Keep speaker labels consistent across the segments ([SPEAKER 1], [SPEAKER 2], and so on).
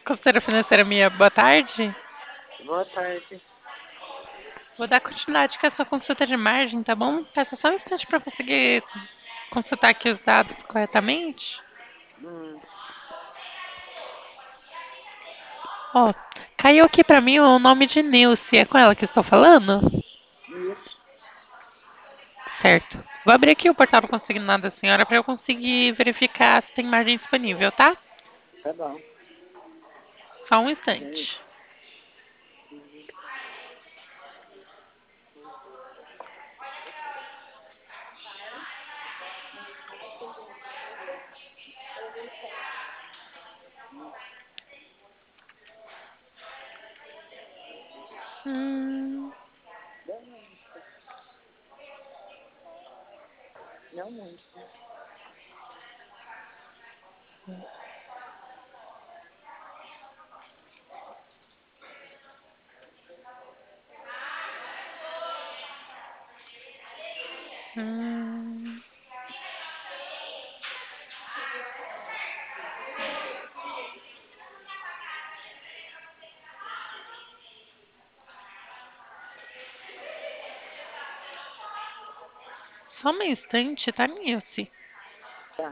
[SPEAKER 1] Consultora financeira minha, boa tarde.
[SPEAKER 2] Boa tarde.
[SPEAKER 1] Vou dar continuidade com a sua consulta de margem, tá bom? Peça só um instante para conseguir consultar aqui os dados corretamente.
[SPEAKER 2] Hum,
[SPEAKER 1] Ó, caiu aqui para mim o nome de Nilce. É com ela que estou falando?
[SPEAKER 2] isso,
[SPEAKER 1] Certo. Vou abrir aqui o portal do consignado da senhora para eu conseguir verificar se tem margem disponível, tá?
[SPEAKER 2] tá bom.
[SPEAKER 1] Só um
[SPEAKER 2] Hum,
[SPEAKER 1] instante. Hum,
[SPEAKER 2] Não muito.
[SPEAKER 1] hum. Só um instante, tá, Nilce?
[SPEAKER 2] Tá,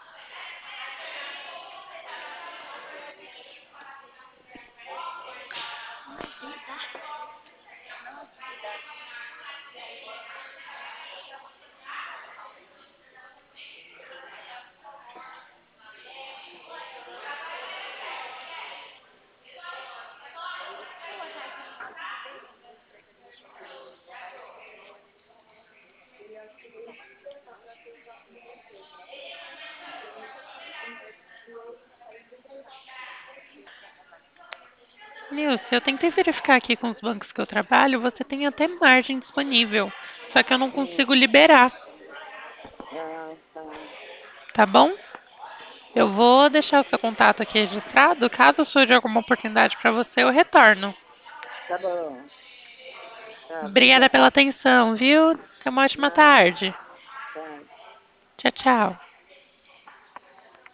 [SPEAKER 1] Nilce, eu tentei verificar aqui com os bancos que eu trabalho, você tem até margem disponível, só que eu não
[SPEAKER 2] hum,
[SPEAKER 1] consigo liberar,
[SPEAKER 2] tá,
[SPEAKER 1] tá bom? Eu vou deixar o seu contato aqui registrado, caso surja alguma oportunidade para você, eu retorno.
[SPEAKER 2] tá bom. Tá,
[SPEAKER 1] Obrigada pela
[SPEAKER 2] obrigada.
[SPEAKER 1] atenção, viu? Tenha uma ótima
[SPEAKER 2] Nada,
[SPEAKER 1] tarde.
[SPEAKER 2] tá.
[SPEAKER 1] Tchau, tchau.